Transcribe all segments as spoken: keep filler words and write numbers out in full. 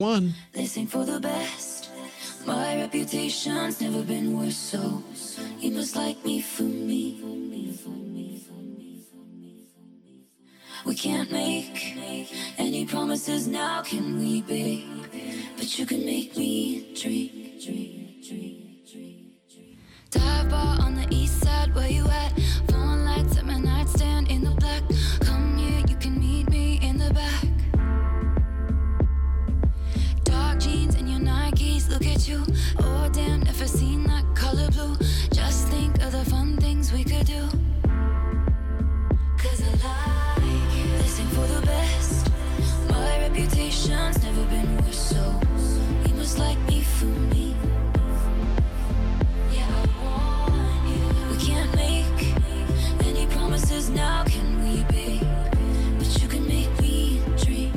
one. This ain't for the best. My reputation's never been worse, so you must like me for me. We can't make any promises now, can we, babe? But you can make me dream, dream, dream, dream, dream. Dive bar on the east side, where you at? Phone lights at my nightstand in the black. Come here, you can meet me in the back. Dark jeans and your Nikes, look at you. Oh damn, never seen that color blue. Just think of the fun things we could do. Cause I like you. This ain't for the best. My reputation's never been worse, so you must like me for me. Yeah, I want you. We can't make any promises now, can we, babe? But you can make me dream.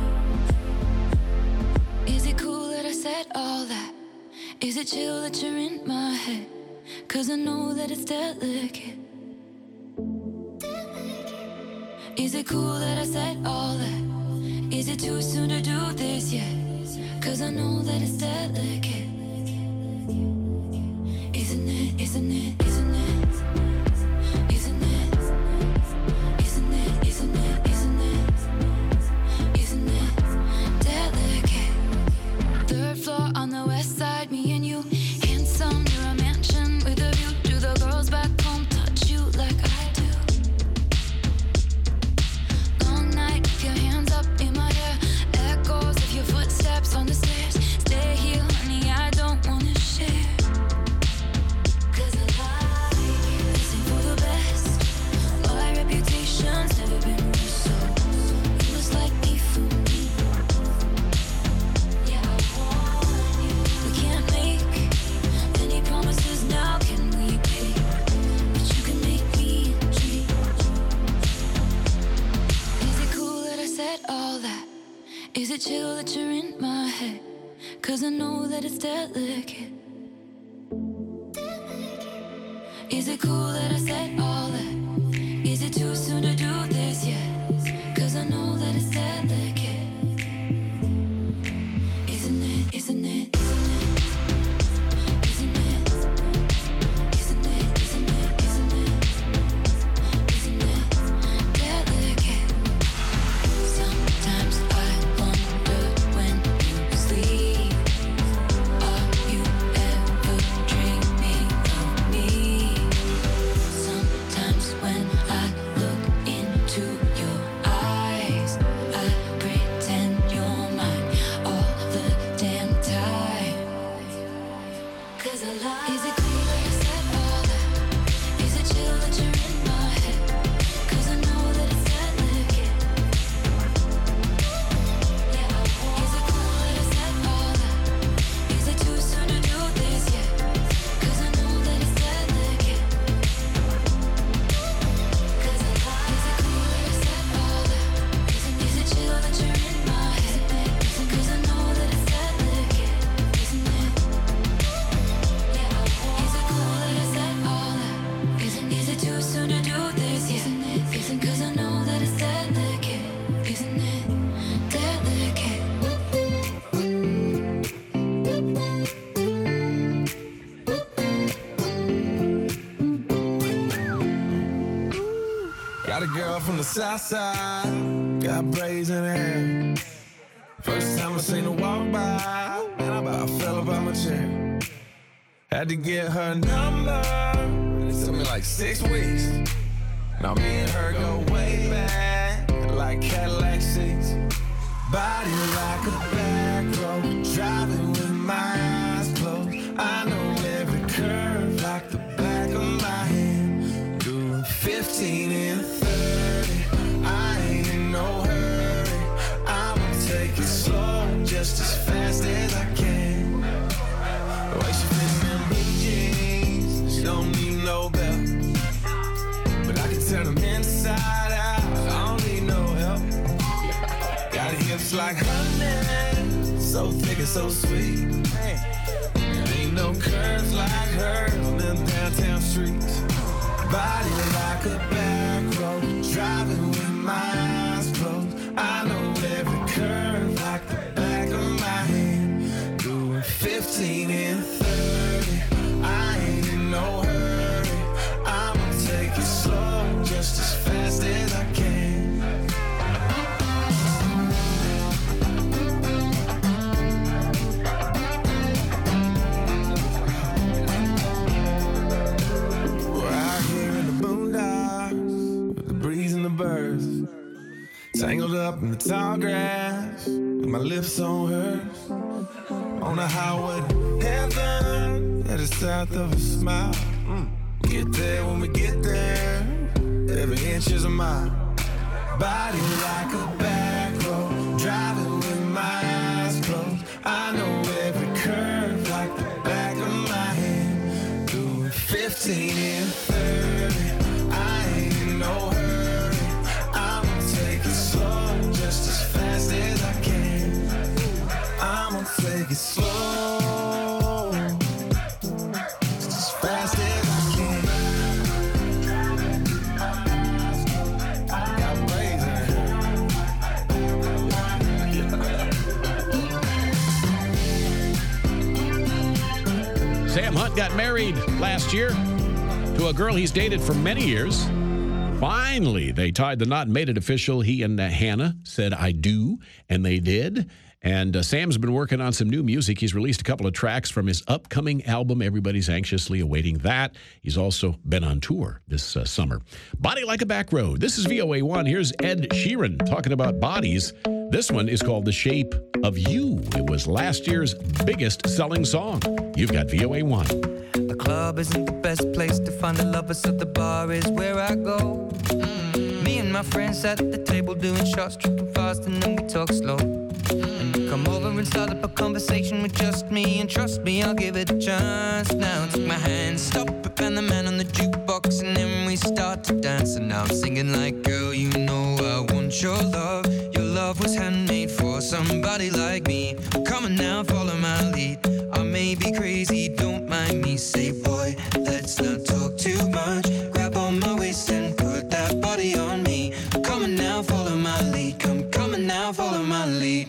Is it cool that I said all that? Is it chill that you're in my head? Cause I know that it's delicate. Is it cool that I said all that? Is it too soon to do this yet? Cause I know that it's delicate. Isn't it, isn't it, isn't it? Isn't it? Isn't it, isn't it, isn't it? Isn't it delicate? Third floor on the west side, me and you. Handsome, you're a mansion with a view. Do the girls back home touch you like I do? Long night, your hands up in my hair. Echoes of your footsteps on the stairs. Stay here, honey, I don't wanna share. Cause I like you. This ain't for the best. My reputation's never been worse, so you must like me for me. Yeah, I want you. We can't make any promises now, can we, babe? But you can make me dream. Is it cool that I said all that? Is it chill that you're in my head? Cause I know that it's delicate. Is it cool that I said all that? Is it too soon to do this yet? Cause I know that it's delicate. Isn't it, isn't it, isn't it? Isn't it? Isn't it, isn't it, isn't it? Isn't it delicate? Sometimes I wonder when you sleep, are you ever dreaming of me? Sometimes when I look into your eyes, I pretend you're mine all the damn time. Cause I like. Is it cool that I said all that? Is it chill that you're in my head? Cause I know that it's delicate. Yeah, I want. Is it cool that I said all that? Is it too soon to do this yet? Cause I know that it's delicate. Cause I like. Is it cool that I said all that? Is it chill that you're in my head? Cause I know that it's delicate. Isn't it? Yeah, I want. Is it cool that I said all that? Isn't is it too soon to do this yet? Isn't it? Isn't cause I know that it's delicate. Isn't it delicate? Got a girl from the south side, got braids in her hair. First time I seen her walk by, man, I about fell up out my chair. Had to get her number, it took me like six weeks. Now me and her go way back, like Cadillac seats. Body like a back road, driving with my eyes closed. I know every curve like the back of my hand. Doing fifteen and thirty, I ain't in no hurry. I'ma take it slow, just as fast as I can. The way she fits in blue jeans, she don't need no belt. But I can turn them inside out, I don't need no help. Got hips like honey, so thick and so sweet. There ain't no curves like hers on them downtown streets. Body like a back road, driving with my eyes closed. I know every curve like the back of my fifteen and thirty. I ain't in no hurry. I'ma take it slow, just as fast as I can. We're out here in the boondocks with the breeze and the birds, tangled up in the tall grass with my lips on hers. On a highway to heaven that is south of a smile. Get there when we get there. Every inch is a mile. Body like a back road, driving with my eyes closed. I know every curve like the back of my hand. Doing fifteen and thirty. I ain't in no hurry. I'ma take it slow, just as fast as I can. I'ma take it slow, just as fast as I can. Got brains in here. Sam Hunt got married last year to a girl he's dated for many years. Finally, they tied the knot and made it official. He and uh, Hannah said, I do, and they did. And uh, Sam's been working on some new music. He's released a couple of tracks from his upcoming album. Everybody's anxiously awaiting that. He's also been on tour this uh, summer. Body Like a Back Road. This is V O A one. Here's Ed Sheeran talking about bodies. This one is called The Shape of You. It was last year's biggest selling song. You've got V O A one. The club isn't the best place to find the lovers, so the bar is where I go. Mm. Me and my friends at the table doing shots, tripping fast, and then we talk slow. And you come over and start up a conversation with just me, and trust me, I'll give it a chance. Now take my hand, stop it, and the man on the jukebox, and then we start to dance. And now I'm singing like, girl, you know I want your love. Your love was handmade for somebody like me. Come on now, follow my lead. I may be crazy, don't mind me. Say, boy, let's not talk too much. Grab on my waist and put that body on me. Come on now, follow my lead. Come, come on now, follow my lead.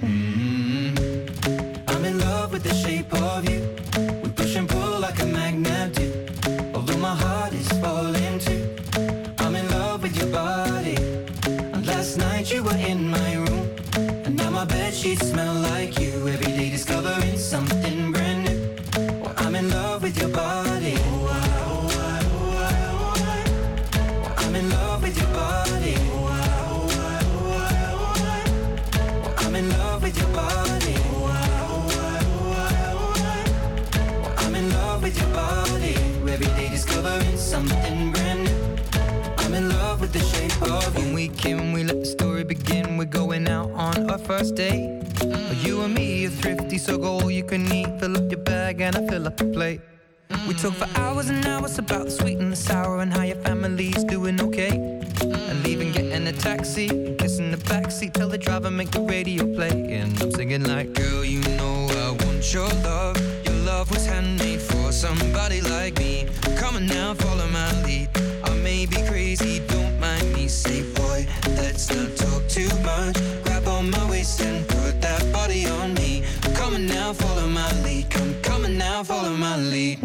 Mm-hmm. I'm in love with the shape of you. We push and pull like a magnet do. Although my heart is falling too. I'm in love with your body. And last night you were in my room. And now my bedsheets smell like you. Every day discovering something brand new. Well, I'm in love with your body. Oh, I, oh, I, oh, I, oh, I. Well, I'm in love with your body. Oh, I, oh, I, oh, I, oh, I. Well, I'm in love with your body. Oh, I, oh, I, oh, I, oh, I. Well, I'm in love with your body. Every day discovering something brand new. I'm in love with the shape of you. When we came, we let the story begin. We're going out on our first date. Mm. You and me are thrifty, so go all you can eat. Fill up your bag and I fill up the plate. Mm. We talk for hours and hours about the sweet and the sour and how your family's doing okay. Mm. And leaving, getting a taxi, kissing the backseat, tell the driver make the radio play. And I'm singing like, girl, you know I want your love. Your love was handmade for somebody like me. Come on now, follow my lead. I may be crazy, don't mind me. Say, boy, let's not talk too much. Grab on my waist and put that body on me. Come on now, follow my lead. Come, come on now, follow my lead.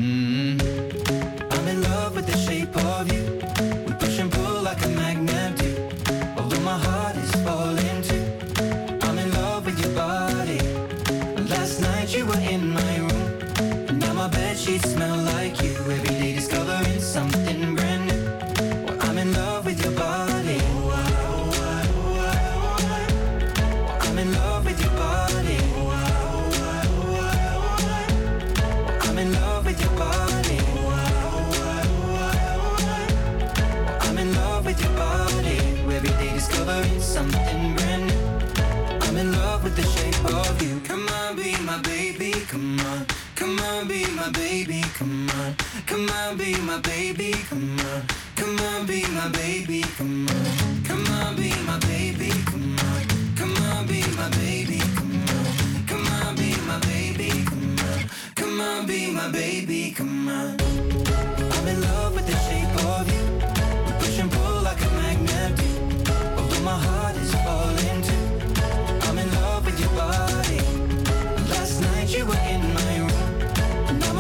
Mm-hmm. I'm in love with the shape of you. We push and pull like a magnet do. Although my heart is falling too. I'm in love with your body. Last night you were in my room. And now my bedsheets smell like you. Every day discovering something brand new. Well, I'm in love with your body. Oh, I, oh, I, oh, I, oh, I. Well, I'm in love with your body. Oh, I, oh, I, oh, I, oh, I. Well, I'm in love with your body. Oh, I, oh, I, oh, I, oh, I. Well, I'm in love with your body. Every day discovering something brand new. I'm in love with the shape of you. Come on, be my baby, come on. Come on, be my baby, come on. Come on, be my baby, come on. Come on, be my baby, come on. Come on, be my baby, come on. Come on, be my baby, come on. Come on, be my baby, come on. Come on, be my baby, come on. I'm in love with the shape of you. We push and pull like a magnet do. Although my heart is falling too. I'm in love with your body. Last night you were in my room.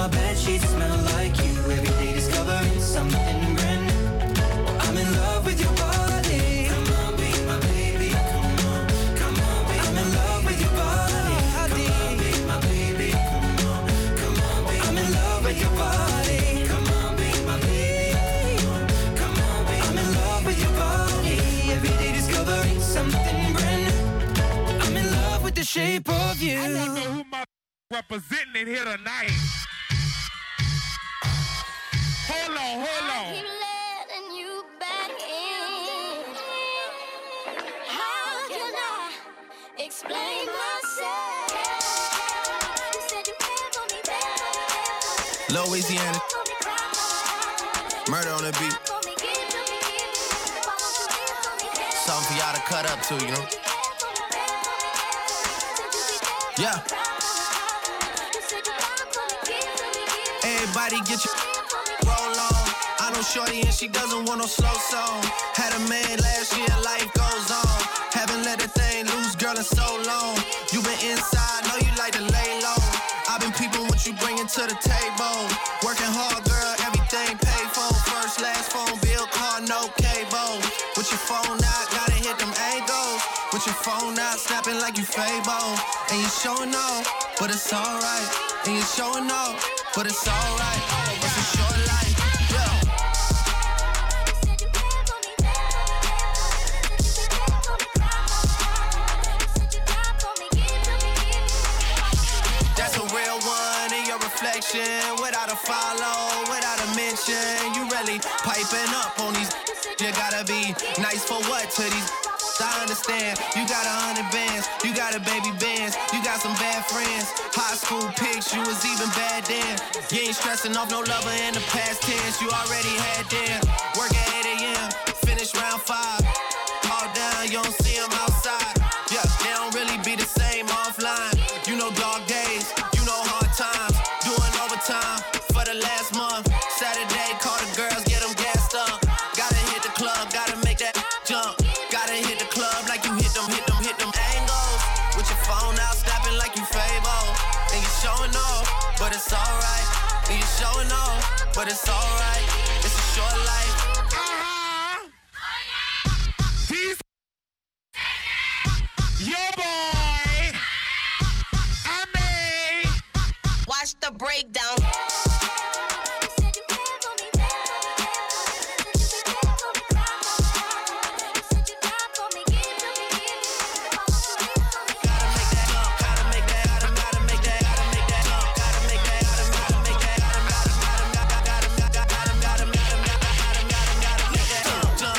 my bed sheets smell like you. Every day discovering something brand new. I'm in love with your body. Come on, be my baby. Come on, come on, be I'm in love with your body. Come on, be my baby. Come on, come on, be I'm in love with your body. Come on, be my baby. Come on, be I'm in love with your body. Every day discovering something brand new. I'm in love with the shape of you. I wonder who my representing it here tonight. Hold on, hold on. Keep letting you back in. How can I explain myself? You said you cared for me, baby. Louisiana, For me, cry more. murder on the beat. For me, give to me, give to me. Why won't you live for me, care? Something for y'all to cut up to, you know? You care for me, care for me, care for me. Said you be there for me, Yeah. cry more. You said you down for me, give to me, give to me. Everybody get your Live for me, roll on. I know shorty and she doesn't want no slow song. Had a man last year, life goes on. Haven't let a thing loose, girl, in so long. You been inside, know you like to lay low. I've been peeping what you bringing to the table. Working hard, girl, everything paid for. First, last phone bill, car, no cable. With your phone out, gotta hit them angles. With your phone out, snapping like you Fable. And you showing off, but it's alright. And you showing off, but it's alright. It's a short life, yeah. said you care for me, said you be there for me, cry more. Said you down for me, give to me, give to me. That's a real one in your reflection. Without a follow, without a mention. You really piping up on these. You gotta be nice for what to these. I understand. You got a hundred bands. You got a baby bands. You got some bad friends. High school pics, you was even bad then. You ain't stressing off no lover in the past tense. You already had them. Work at eight a.m. Finish round five. All down, you don't see them outside. Yeah, they don't really be the same offline. You know dog days, you know hard times. Doing overtime for the last month. Saturday, call the girls, get them gassed up. Gotta hit the club, gotta make that jump. Gotta hit the club like you hit them, hit them, hit them angles. With your phone out, snapping like you Fable. And you showing off, but it's alright. And you showing off, but it's alright. It's a short life. Uh-huh. He's your boy. I mean, Watch the breakdown. Said you care for me, said you be there for me, cry more. Said you down for me, give to me, give to me. Why won't you live for me, Gotta make that up, gotta make that, gotta, gotta make that, gotta make that up, gotta make that, gotta, gotta make that, gotta, gotta, gotta, gotta, gotta, gotta, gotta, gotta, gotta, gotta, gotta, gotta make that jump, jump.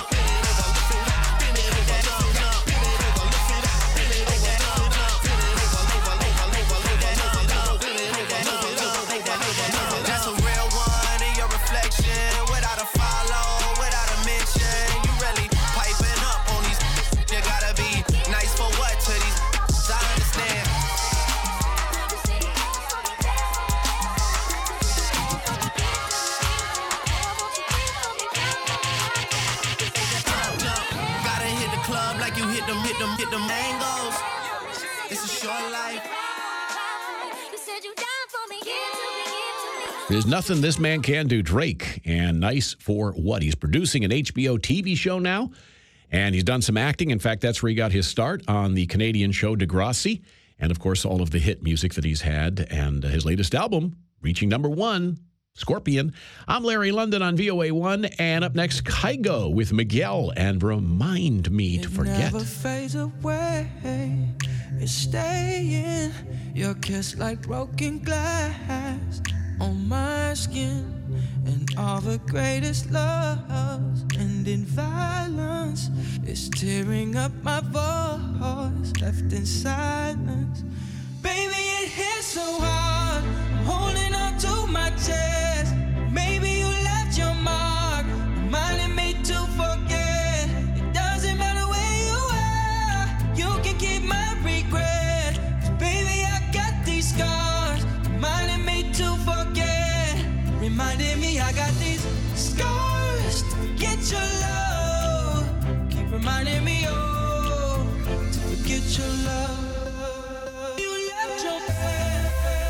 That's a real one in your reflection. Without a follow, without a mention. You really piping up on these. You gotta be nice for what to these. I understand. Gotta hit the club like you hit them, hit them, hit them angles. It's a short life. You said you down for me, give to me, give to me. There's nothing this man can do, Drake. And nice for what? He's producing an H B O T V show now, and he's done some acting. In fact, that's where he got his start on the Canadian show Degrassi, and of course, all of the hit music that he's had, and his latest album, reaching number one, Scorpion. I'm Larry London on V O A one, and up next, Kygo with Miguel and Remind Me to Forget. Never fades away. It's staying. Your kiss like broken glass on my skin. And all the greatest loves end in violence. It's tearing up my voice, left in silence. Baby, it hits so hard. I'm holding on to my chest. Maybe you left your mark, reminding me to forget. It doesn't matter where you are, you can keep my regret. 'Cause baby, I got these scars, reminding me to forget. Reminding me I got these scars to forget your love. Keep reminding me, oh, to forget your love. You left your bed.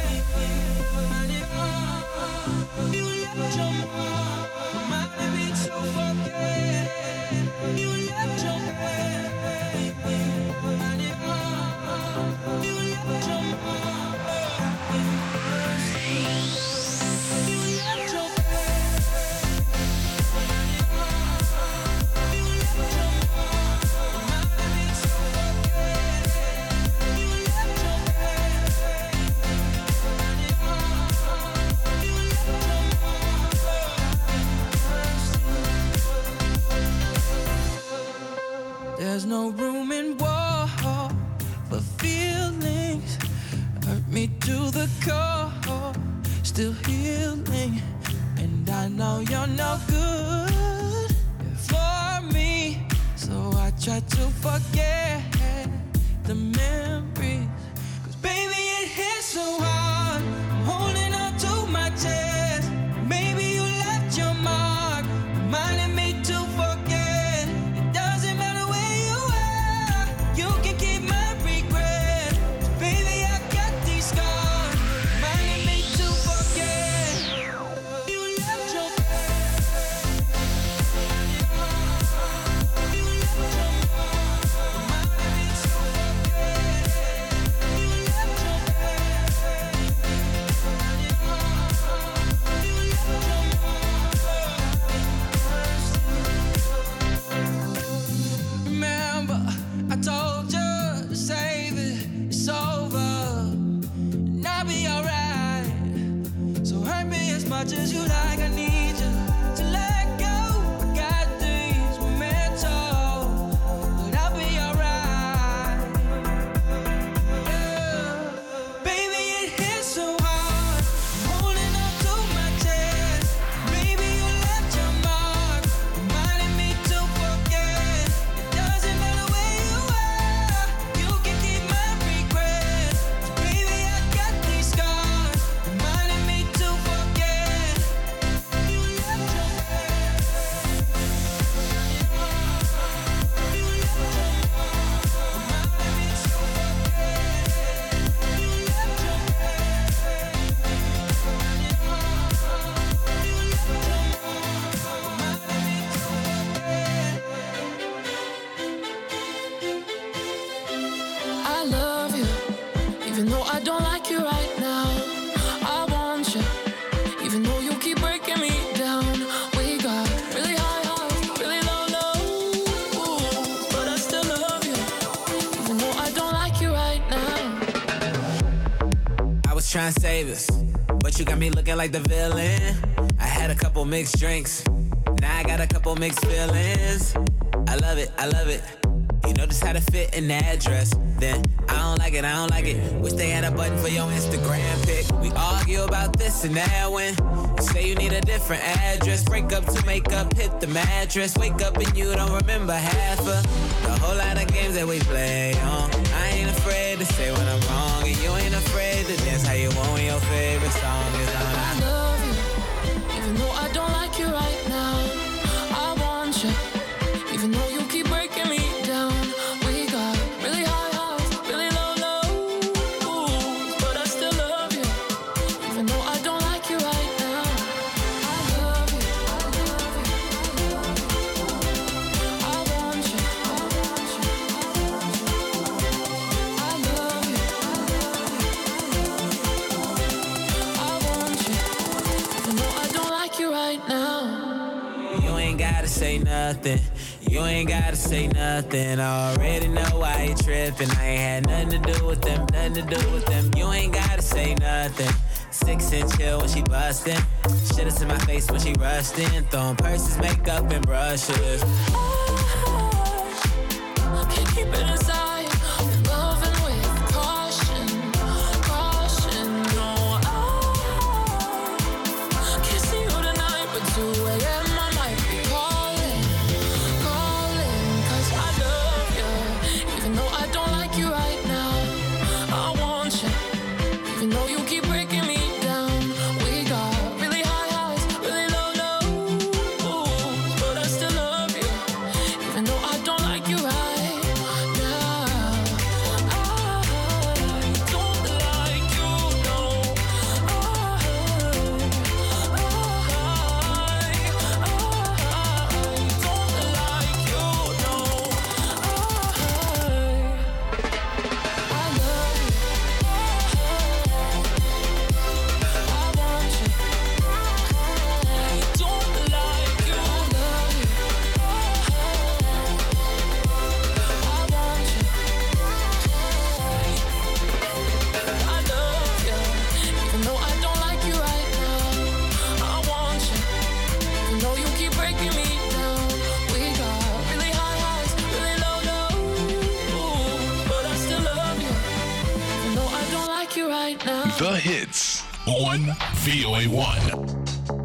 me to the core, still healing. And I know you're no good for me, so I try to forget the memories. Cause baby, it hits so hard, I'm holding on to my chest. Maybe you left your mark, reminding me to forget. It doesn't matter where you are, you can keep my regret. Baby, I got these scars, reminding me to forget. You left your You left your reminding me to forget. You left your Remember, I told you to save it, it's over, and I'll be alright. So hurt me as much as you like, I need you to let go. I got things we're meant to, but I'll be alright. Yeah. Baby, it hits so hard, I'm holding on to my chest. Maybe you left your mark, reminding me to forget. It doesn't matter where you are, you can keep my regrets. Baby, I got these scars, reminding me to forget. You left your You left your reminding me to forget. You left your I love you, even though I don't like you right now. I want you, even though you keep breaking me down. We got really high highs, really low lows, but I still love you, even though I don't like you right now. I was trying to save us, but you got me looking like the villain. I had a couple mixed drinks, now I got a couple mixed feelings. I love it, I love it. You know just how to fit in that dress. Then I don't like it, I don't like it. Wish they had a button for your Instagram pic. We argue about this and that when you say you need a different address. Break up to make up, hit the mattress. Wake up and you don't remember half of the whole lot of games that we play on. I ain't afraid to say when I'm wrong, and you ain't afraid to dance how you want when your favorite song is on. I love you, even though I don't like you right now. I want you, even though you keep breaking me down. We got really high highs, really low lows, but I still love you, even though I don't like you right now. I love you, I love you, I want you, I want you, I love you, I want you, even though I don't like you right now. You ain't gotta say nothing. You ain't gotta say nothing. I already know why you tripping. I ain't had nothing to do with them, nothing to do with them. You ain't gotta say nothing. Six inch heel when she bustin'. Shit in my face when she rushed in. Throwing purses, makeup, and brushes. I can't keep it inside. Loving with caution, caution. No, I can't see you tonight, but two a.m. I might be calling, calling. Cause I love you, even though I don't like you right now. I want you, even though you keep breaking me down. We got really high highs, really low lows, but I still love you, even though I don't like you right now. I don't like you, no. I, I, I don't like you, no. I, I love you. The hits on V O A one.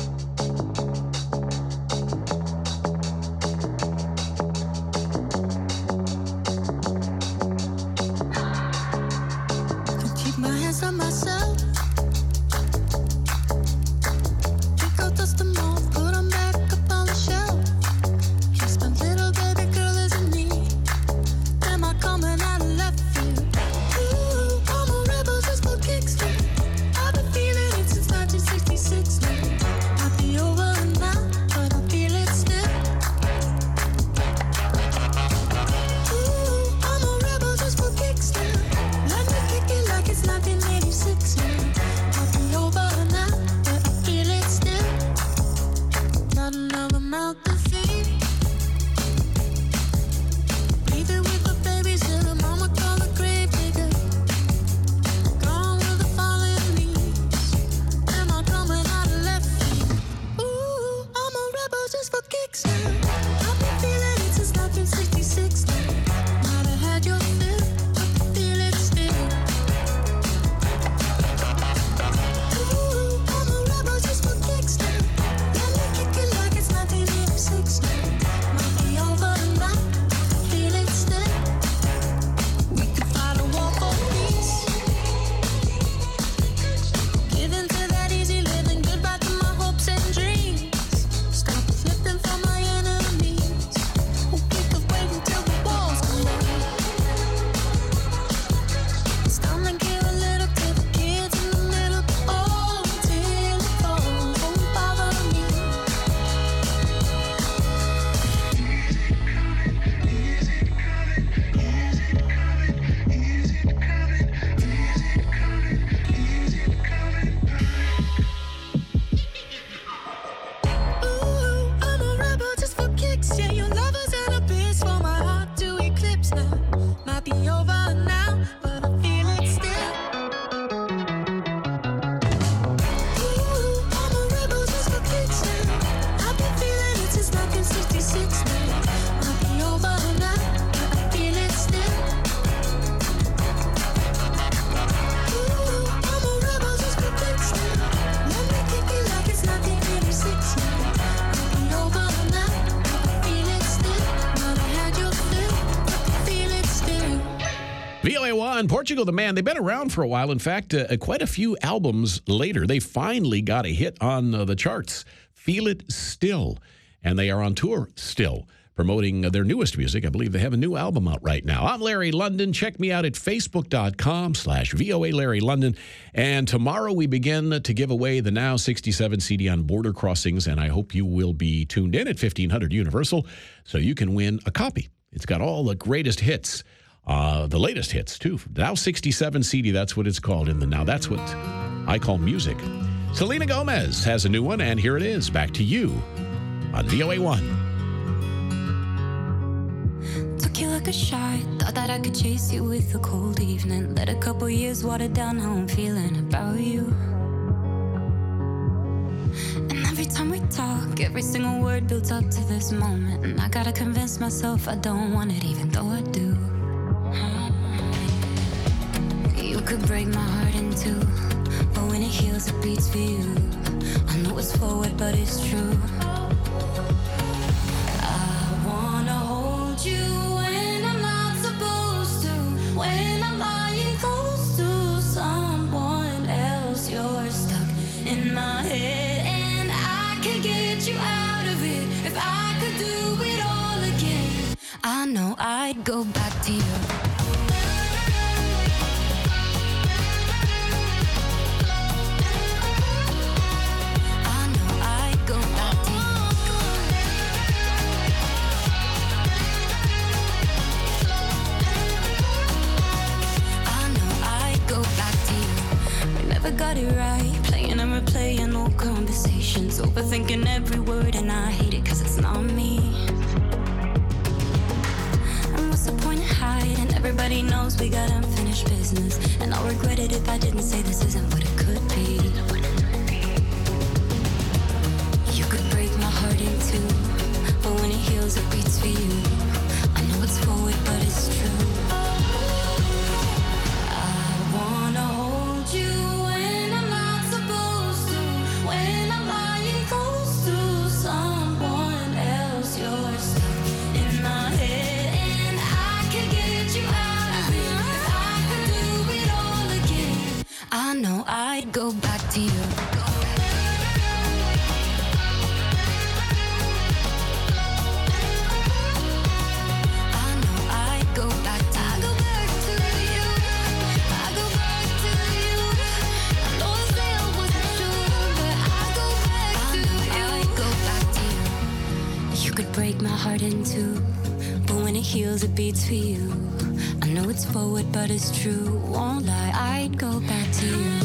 Keep my hands on myself. Pick out dust them off, put 'em back up on the shelf. Yes, my little baby girl is in need. Am I coming out of left field? Ooh, I'm a rebel just for kicks. I've been feeling it since nineteen sixty-six. Might be over now, but I feel it still. Ooh, I'm a rebel just for kicks. Let me kick it like it's nineteen eighty-six. Might be over now, but I feel it still. Not another mouth to feed. Breathing with the babies till the mama call the grave digger. Gone with the fallen leaves. Am I coming out of left field? Ooh, I'm a rebel just for kicks now. I've been feeling it since nineteen sixty-six. Might have had your fill, but I feel it still. Ooh, I'm a rebel just for kicks now. Let me kick it like it's nineteen eighty-six. Might be over now, I feel it still. We could fight a war for peace. Giving to that easy living, goodbye to my hopes and dreams. Stop flipping for my enemies. We could wait until the walls come down. It's time to give a little to the kids in the middle. Oh, till it falls, won't bother me. Ooh, I'm a rebel just for kicks. Yeah, your love is an abyss for my heart to eclipse now. Might be over now, but I feel it still. Ooh, I'm a rebel just for kicks now. I've been feeling it since nineteen sixty-six now. Might be over now, but I feel it still. Ooh, I'm a rebel just for kicks now. Let me kick it like it's nineteen eighty-six now. Might be over now, but I feel it still. Might have had your fill, but I feel it still. V O A one, Portugal the Man. They've been around for a while. In fact, uh, quite a few albums later, they finally got a hit on uh, the charts. Feel It Still. And they are on tour still, promoting uh, their newest music. I believe they have a new album out right now. I'm Larry London. Check me out at facebook.com slash VOA Larry London. And tomorrow we begin to give away the Now sixty-seven C D on border crossings. And I hope you will be tuned in at fifteen hundred Universal so you can win a copy. It's got all the greatest hits. Uh, the latest hits, too. Now sixty-seven C D, that's what it's called in the Now. That's what I call music. Selena Gomez has a new one, and here it is. Back to you on V O A one. Took you like a shot, thought that I could chase you with a cold evening. Let a couple years water down how I'm feeling about you. And every time we talk, every single word builds up to this moment. And I gotta convince myself I don't want it, even though I do. You could break my heart in two, but when it heals, it beats for you. I know it's forward, but it's true. I wanna hold you when I'm not supposed to, when I'm lying close to someone else. You're stuck in my head, and I could get you out of it if I could do it all again. I know I'd go back to you. I know I'd go back to you. I know I'd go back to you. We never got it right, playing and replaying old conversations, overthinking every word, and I hate it 'cause it's not me. And what's the point of hiding? Everybody knows we got unfinished business, and I'll regret it if I didn't say this isn't what it could be. You could break my heart in two, but when it heals, it beats for you. I know it's forward, but it's true. I wanna hold you I'd go back to you. I know I'd go back to you. I go back to you. I go back to you. I know I say I wasn't sure, but I go back to you. I'd go back to you. You could break my heart in two, but when it heals, it beats for you. I know it's forward, but it's true. Won't lie, I'd go back to you.